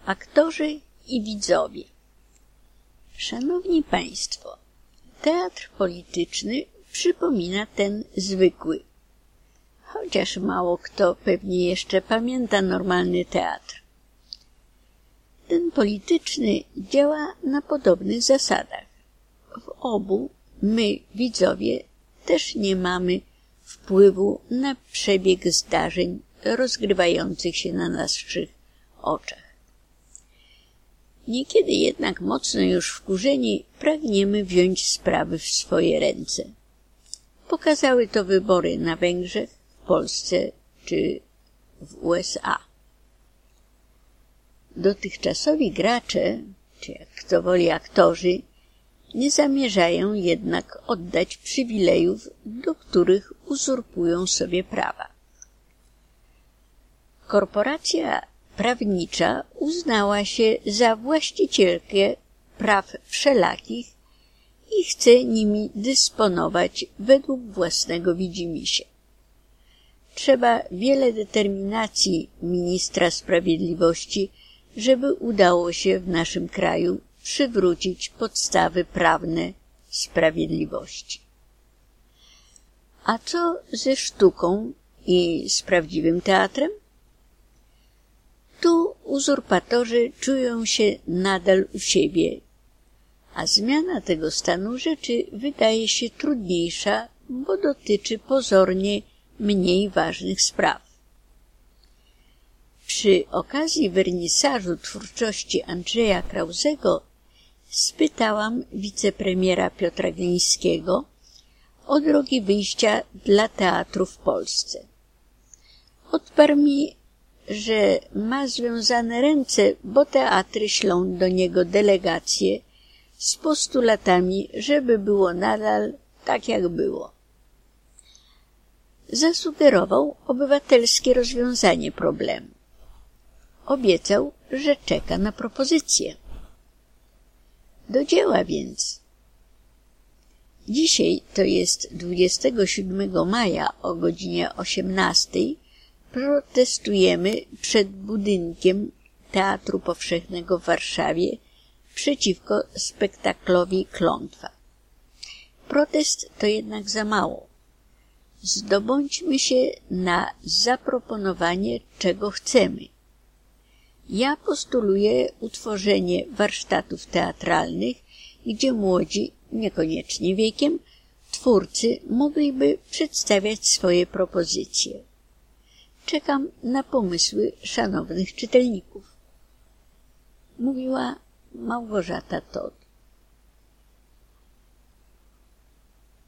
Aktorzy i widzowie. Szanowni Państwo, teatr polityczny przypomina ten zwykły, chociaż mało kto pewnie jeszcze pamięta normalny teatr. Ten polityczny działa na podobnych zasadach. W obu my, widzowie, też nie mamy wpływu na przebieg zdarzeń rozgrywających się na naszych oczach. Niekiedy jednak mocno już wkurzeni pragniemy wziąć sprawy w swoje ręce. Pokazały to wybory na Węgrzech, w Polsce czy w USA. Dotychczasowi gracze, czy jak kto woli aktorzy, nie zamierzają jednak oddać przywilejów, do których uzurpują sobie prawa. Korporacja prawnicza uznała się za właścicielkę praw wszelakich i chce nimi dysponować według własnego widzimisię. Trzeba wiele determinacji ministra sprawiedliwości, żeby udało się w naszym kraju przywrócić podstawy prawne sprawiedliwości. A co ze sztuką i z prawdziwym teatrem? Tu uzurpatorzy czują się nadal u siebie, a zmiana tego stanu rzeczy wydaje się trudniejsza, bo dotyczy pozornie mniej ważnych spraw. Przy okazji wernisażu twórczości Andrzeja Krauzego spytałam wicepremiera Piotra Glińskiego o drogi wyjścia dla teatru w Polsce. Odparł mi, że ma związane ręce, bo teatry ślą do niego delegacje z postulatami, żeby było nadal tak, jak było. Zasugerował obywatelskie rozwiązanie problemu. Obiecał, że czeka na propozycję. Do dzieła więc. Dzisiaj, to jest 27 maja o godzinie 18, protestujemy przed budynkiem Teatru Powszechnego w Warszawie przeciwko spektaklowi Klątwa. Protest to jednak za mało. Zdobądźmy się na zaproponowanie, czego chcemy. Ja postuluję utworzenie warsztatów teatralnych, gdzie młodzi, niekoniecznie wiekiem, twórcy mogliby przedstawiać swoje propozycje. Czekam na pomysły szanownych czytelników. Mówiła Małgorzata Todd.